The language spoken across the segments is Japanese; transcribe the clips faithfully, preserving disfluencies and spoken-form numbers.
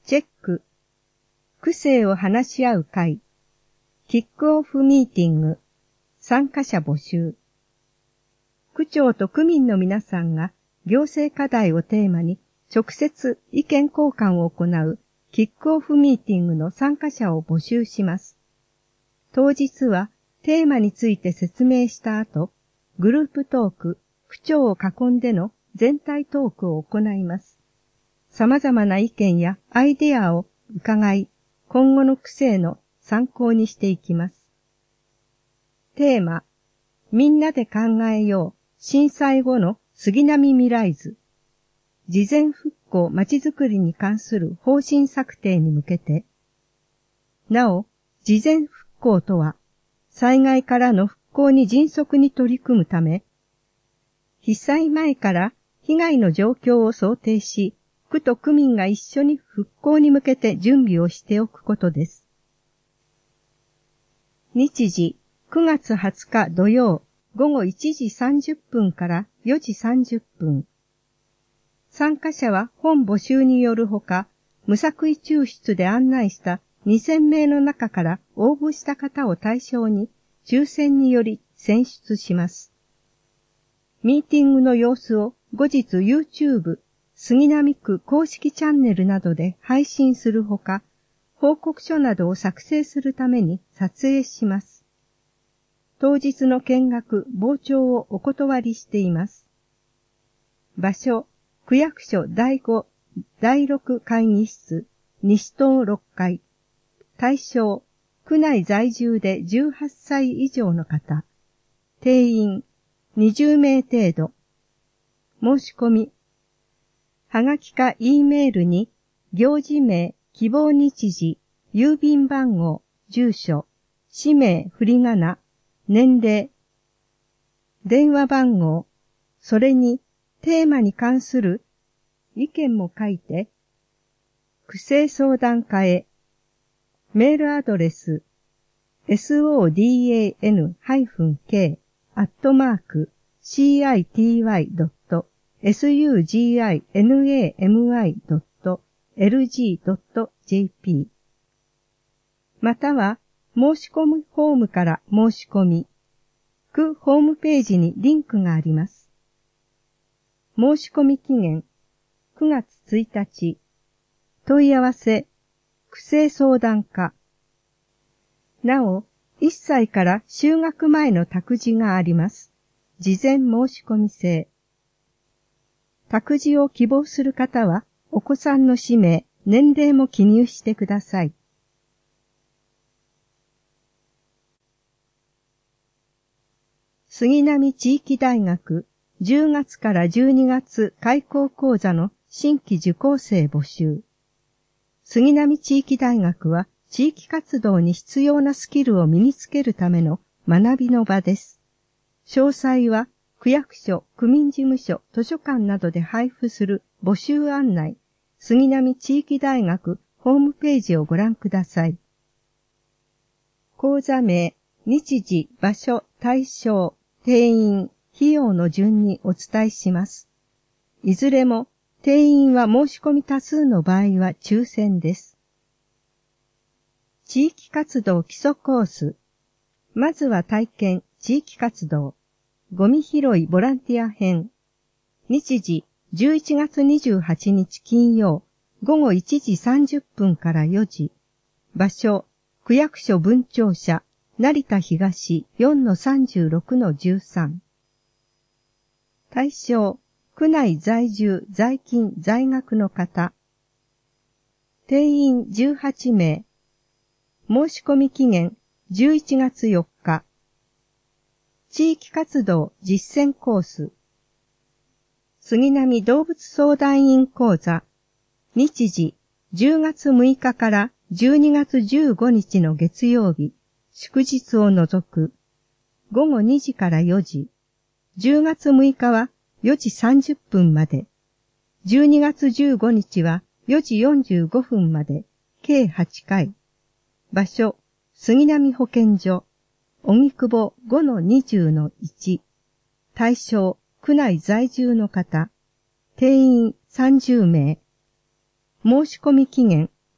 チェック。区政を話し合う会。キックオフミーティング。参加者募集。区長と区民の皆さんが行政課題をテーマに直接意見交換を行うキックオフミーティングの参加者を募集します。当日はテーマについて説明した後、グループトーク、区長を囲んでの全体トークを行います。様々な意見やアイデアを伺い、今後の区政の参考にしていきます。テーマ、みんなで考えよう、震災後の杉並未来図。事前復興まちづくりに関する方針策定に向けて、なお、事前復興とは、災害からの復興に迅速に取り組むため、被災前から被害の状況を想定し、区と区民が一緒に復興に向けて準備をしておくことです。日時、くがつはつか土曜、ごごいちじさんじゅっぷんからよじさんじゅっぷん。参加者は本募集によるほか、無作為抽出で案内したにせんめいの中から応募した方を対象に抽選により選出します。ミーティングの様子を後日 YouTube、杉並区公式チャンネルなどで配信するほか、報告書などを作成するために撮影します。当日の見学、傍聴をお断りしています。場所、区役所だいご、だいろく会議室、西棟ろっかい。対象、区内在住でじゅうはっさい以上の方。定員、にじゅうめい程度。申し込み。はがきか E メールに、行事名、希望日時、郵便番号、住所、氏名、振り仮名、年齢、電話番号、それにテーマに関する意見も書いて、区政相談課へ、メールアドレス、ソダン -k アットマーク シーアイティーワイドットスユージーアイエヌエーエムワイドットエルジードットジェーピー または申し込みフォームから申し込み、区ホームページにリンクがあります。申し込み期限くがつついたち、問い合わせ区政相談課。なお、いっさいから就学前の託児があります。事前申し込み制。託児を希望する方は、お子さんの氏名、年齢も記入してください。杉並地域大学、じゅうがつからじゅうにがつ開講講座の新規受講生募集。杉並地域大学は、地域活動に必要なスキルを身につけるための学びの場です。詳細は、区役所、区民事務所、図書館などで配布する募集案内、杉並地域大学ホームページをご覧ください。講座名、日時、場所、対象、定員、費用の順にお伝えします。いずれも、定員は申し込み多数の場合は抽選です。地域活動基礎コース。まずは体験、地域活動。ゴミ拾いボランティア編。日時、じゅういちがつにじゅうはちにち金曜、ごごいちじさんじゅっぷんからよじ。場所、区役所分庁舎、成田東 よんのさんじゅうろくのじゅうさん。対象、区内在住、在勤、在学の方。定員じゅうはちめい。申し込み期限じゅういちがつよっか。地域活動実践コース。杉並動物相談員講座。日時じゅうがつむいかからじゅうにがつじゅうごにちの月曜日、祝日を除く。ごごにじからよじ。じゅうがつむいかはよじさんじゅっぷんまで。じゅうにがつじゅうごにちはよじよんじゅうごふんまで。計はちかい。場所、杉並保健所。荻窪 ごのにじゅうのいち。対象、区内在住の方。定員さんじゅうめい。申し込み期限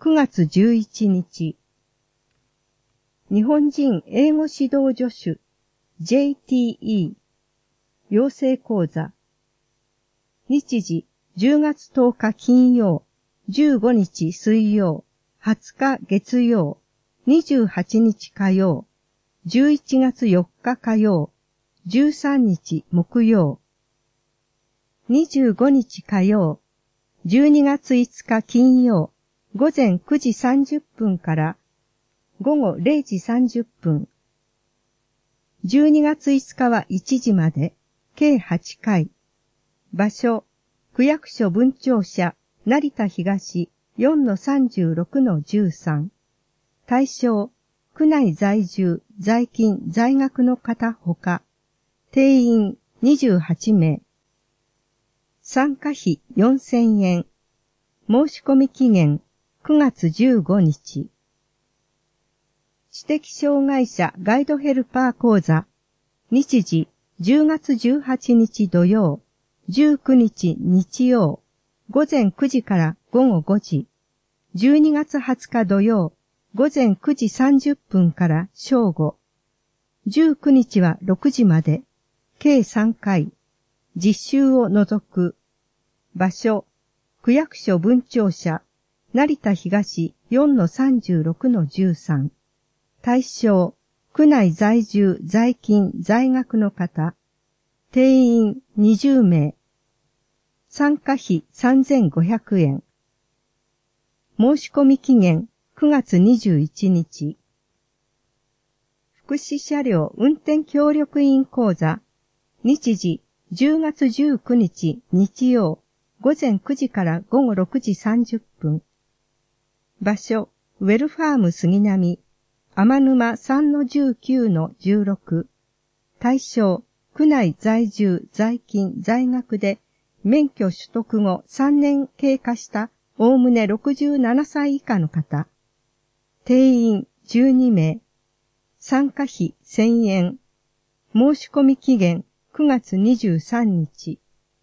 くがつじゅういちにち。日本人英語指導助手 ジェイティーイー 養成講座。日時じゅうがつとおか金曜、じゅうごにち水曜、はつか月曜、にじゅうはちにち火曜、じゅういちがつよっか火曜、じゅうさんにち木曜、にじゅうごにち火曜、じゅうにがついつか金曜、ごぜんくじさんじゅっぷんからごごれいじさんじゅっぷん。じゅうにがついつかはいちじまで、計はちかい。場所、区役所分庁舎、成田東 よんのさんじゅうろくのじゅうさん。対象、区内在住、在勤、在学の方ほか、定員にじゅうはちめい。参加費よんせんえん。申し込み期限くがつじゅうごにち。知的障害者ガイドヘルパー講座。日時じゅうがつじゅうはちにち土曜、じゅうくにち日曜、ごぜんくじからごごごじ。じゅうにがつはつか土曜、ごぜんくじさんじゅっぷんから正午。じゅうくにちはろくじまで、計さんかい。実習を除く。場所、区役所分庁舎、成田東 よんのさんじゅうろくのじゅうさん。対象、区内在住、在勤、在学の方。定員にじゅうめい。参加費さんぜんごひゃくえん。申し込み期限くがつにじゅういちにち。福祉車両運転協力員講座。日時じゅうがつじゅうくにち日曜、ごぜんくじからごごろくじさんじゅっぷん。場所、ウェルファーム杉並、天沼 さんのじゅうきゅうのじゅうろく。対象、区内在住、在勤、在学で、免許取得後さんねん経過したおおむねろくじゅうななさい以下の方。定員じゅうにめい。参加費せんえん。申し込み期限くがつにじゅうさんにち。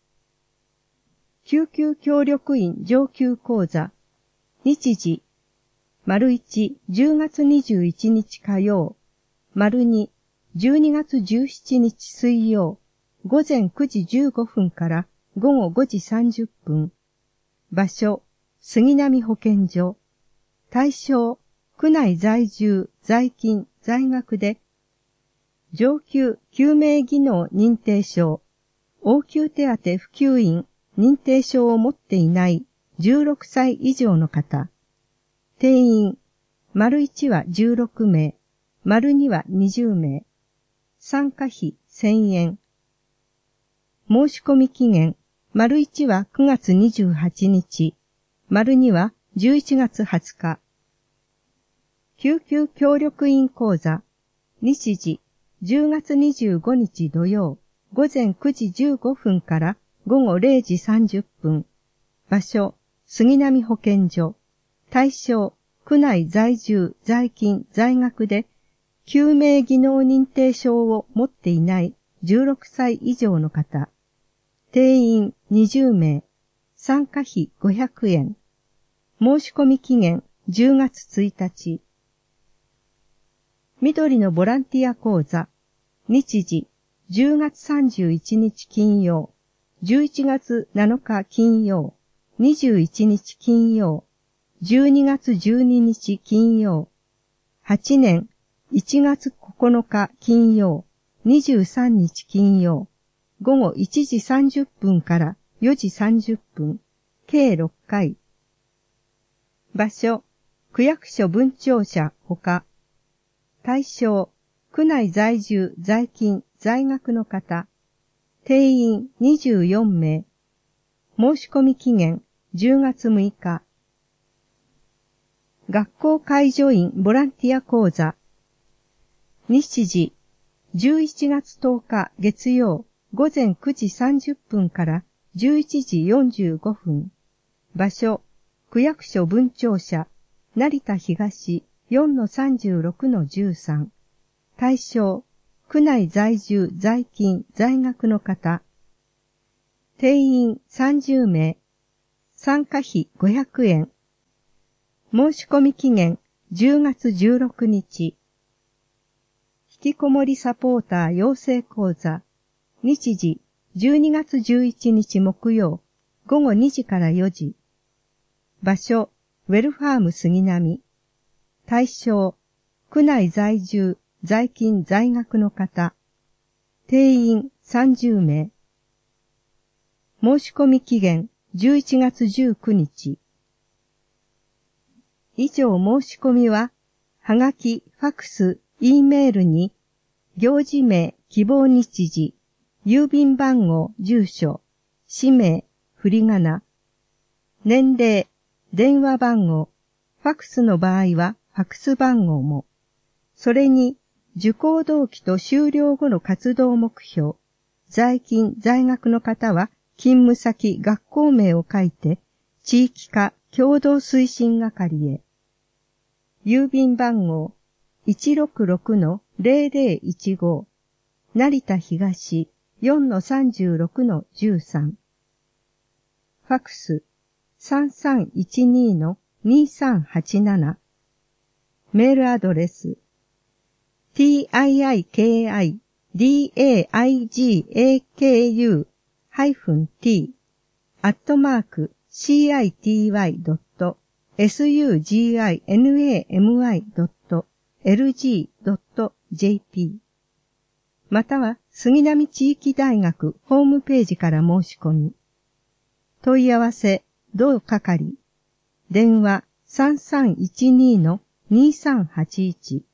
救急協力員上級講座。日時。丸いち、じゅうがつにじゅういちにち火曜。丸に、じゅうにがつじゅうしちにち水曜。ごぜんくじじゅうごふんからごごごじさんじゅっぷん。場所、杉並保健所。対象、区内在住、在勤、在学で、上級救命技能認定証、応急手当普及員認定証を持っていないじゅうろくさい以上の方。定員、丸いちはじゅうろくめい、丸にはにじゅうめい。参加費せんえん。申し込み期限、丸いちはくがつにじゅうはちにち、丸にはじゅういちがつはつか。救急協力員講座。日時、じゅうがつにじゅうごにち土曜、ごぜんくじじゅうごふんからごごれいじさんじゅっぷん。場所、杉並保健所。対象、区内在住、在勤、在学で、救命技能認定証を持っていないじゅうろくさい以上の方。定員にじゅうめい。参加費ごひゃくえん。申し込み期限じゅうがつついたち。緑のボランティア講座。日時、じゅうがつさんじゅういちにち金曜、じゅういちがつなのか金曜、にじゅういちにち金曜、じゅうにがつじゅうににち金曜、はちねんいちがつここのか金曜、にじゅうさんにち金曜、ごごいちじさんじゅっぷんからよじさんじゅっぷん、計ろっかい。場所、区役所分庁舎ほか。対象、区内在住、在勤、在学の方。定員にじゅうよんめい。申し込み期限じゅうがつむいか。学校介助員ボランティア講座。日時、じゅういちがつとおか月曜、ごぜんくじさんじゅっぷんからじゅういちじよんじゅうごふん。場所、区役所分庁舎、成田東 よんのさんじゅうろくのじゅうさん。対象、区内在住、在勤、在学の方。定員さんじゅうめい。参加費ごひゃくえん。 申し込み期限じゅうがつじゅうろくにち。引きこもりサポーター養成講座。日時じゅうにがつじゅういちにち木曜ごごにじからよじ。場所ウェルファーム杉並。対象区内在住在勤在学の方。定員さんじゅうめい。申し込み期限じゅういちがつじゅうくにち。以上申し込みは、はがき、ファクス、Eメールに、行事名、希望日時、郵便番号、住所、氏名、振り仮名、年齢、電話番号、ファクスの場合はファクス番号も、それに受講動機と修了後の活動目標、在勤在学の方は勤務先、学校名を書いて、地域課共同推進係へ。郵便番号 いちろくろくのゼロゼロいちご 成田東 よんのさんじゅうろくのじゅうさん。ファクスさんさんいちにのにさんはちなな。メールアドレス ティーアイアイケーアイディーエーアイジーエーケーユー ハイフン ティー アットマーク シーアイティーワイ ドット エスユージーアイエヌエーエムワイ ドット エルジー ドット ジェーピー または杉並地域大学ホームページから申し込み。問い合わせ同係電話さんさんいちにのにさんはちいち